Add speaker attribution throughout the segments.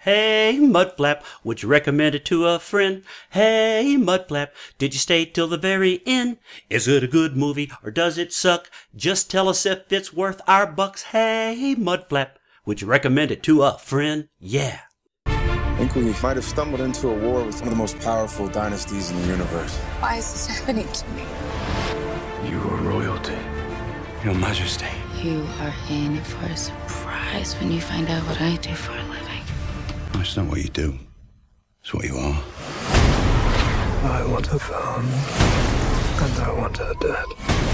Speaker 1: Hey, Mudflap, would you recommend it to a friend? Hey, Mudflap, did you stay till the very end? Is it a good movie or does it suck? Just tell us if it's worth our bucks. Hey, Mudflap, would you recommend it to a friend? Yeah.
Speaker 2: I think we might have stumbled into a war with one of the most powerful dynasties in the universe.
Speaker 3: Why is this happening to me?
Speaker 4: You are royalty.
Speaker 1: Your Majesty.
Speaker 3: You are in for a surprise when you find out what I do for a living.
Speaker 4: It's not what you do. It's what you are. I want her found, and I want her dead.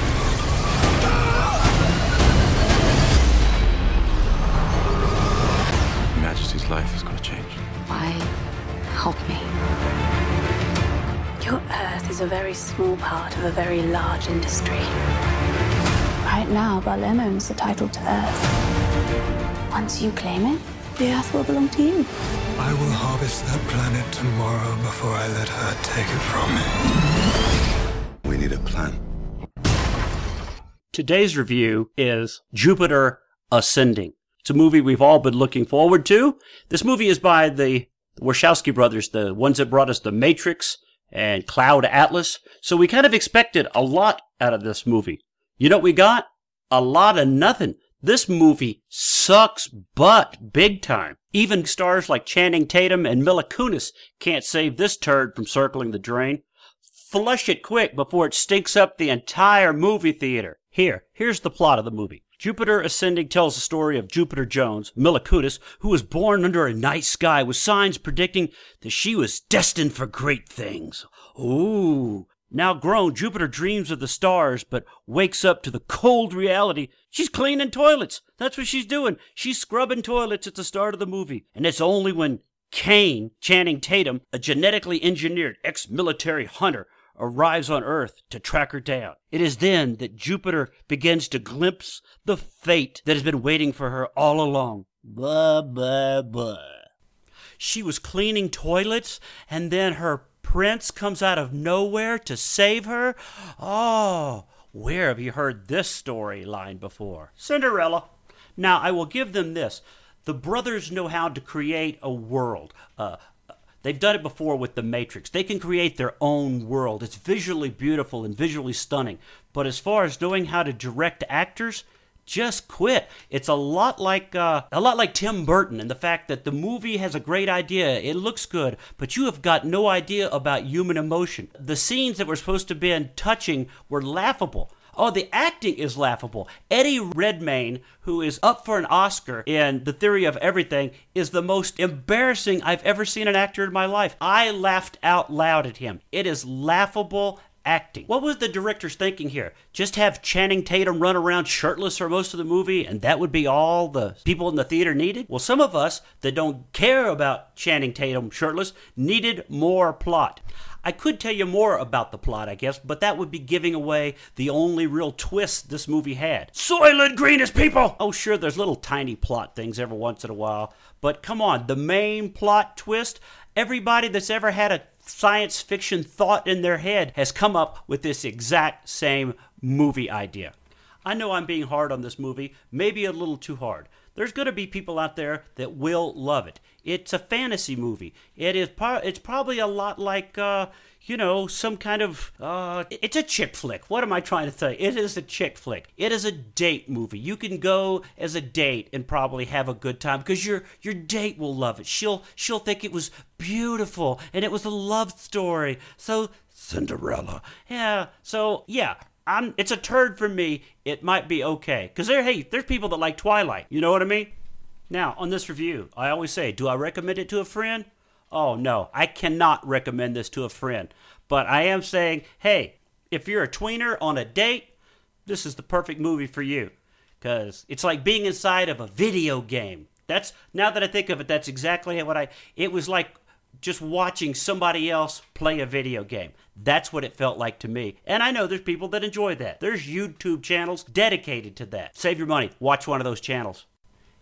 Speaker 4: Your Majesty's life is going to change.
Speaker 3: Why help me?
Speaker 5: Your Earth is a very small part of a very large industry.
Speaker 6: Right now, Barlem owns the title to Earth. Once you claim it, the Earth will belong to you.
Speaker 4: I will harvest that planet tomorrow before I let her take it from me. We need a plan.
Speaker 1: Today's review is Jupiter Ascending. It's a movie we've all been looking forward to. This movie is by the Wachowski brothers, the ones that brought us The Matrix and Cloud Atlas. So we kind of expected a lot out of this movie. You know what we got? A lot of nothing. This movie sucks butt big time. Even stars like Channing Tatum and Mila Kunis can't save this turd from circling the drain. Flush it quick before it stinks up the entire movie theater. Here's the plot of the movie. Jupiter Ascending tells the story of Jupiter Jones, Mila Kunis, who was born under a night sky with signs predicting that she was destined for great things. Ooh. Now grown, Jupiter dreams of the stars, but wakes up to the cold reality. She's cleaning toilets. That's what she's doing. She's scrubbing toilets at the start of the movie. And it's only when Kane, Channing Tatum, a genetically engineered ex-military hunter, arrives on Earth to track her down. It is then that Jupiter begins to glimpse the fate that has been waiting for her all along. Blah, blah, blah. She was cleaning toilets, and then her prince comes out of nowhere to save her? Oh, where have you heard this storyline before? Cinderella. Now, I will give them this. The brothers know how to create a world. They've done it before with The Matrix. They can create their own world. It's visually beautiful and visually stunning. But as far as knowing how to direct actors, just quit. It's a lot like Tim Burton and the fact that the movie has a great idea. It looks good, but you have got no idea about human emotion. The scenes that were supposed to be touching were laughable. Oh, the acting is laughable. Eddie Redmayne, who is up for an Oscar in The Theory of Everything, is the most embarrassing I've ever seen an actor in my life. I laughed out loud at him. It is laughable acting. What was the director's thinking here? Just have Channing Tatum run around shirtless for most of the movie and that would be all the people in the theater needed? Well, some of us that don't care about Channing Tatum shirtless needed more plot. I could tell you more about the plot, I guess, but that would be giving away the only real twist this movie had. Soylent Green is people! Oh, sure, there's little tiny plot things every once in a while, but come on, the main plot twist, everybody that's ever had a science fiction thought in their head has come up with this exact same movie idea. I know I'm being hard on this movie, maybe a little too hard. There's going to be people out there that will love it. It's a fantasy movie. It's probably a lot like, some kind of, it's a chick flick. What am I trying to say? It is a chick flick. It is a date movie. You can go as a date and probably have a good time because your date will love it. She'll think it was beautiful and it was a love story. So, Cinderella. Yeah, so, yeah. It's a turd for me. It might be okay. Because there's people that like Twilight. You know what I mean? Now, on this review, I always say, do I recommend it to a friend? Oh, no. I cannot recommend this to a friend. But I am saying, hey, if you're a tweener on a date, this is the perfect movie for you. Because it's like being inside of a video game. Now that I think of it, that's exactly it was like just watching somebody else play a video game. That's what it felt like to me. And I know there's people that enjoy that. There's YouTube channels dedicated to that. Save your money. Watch one of those channels.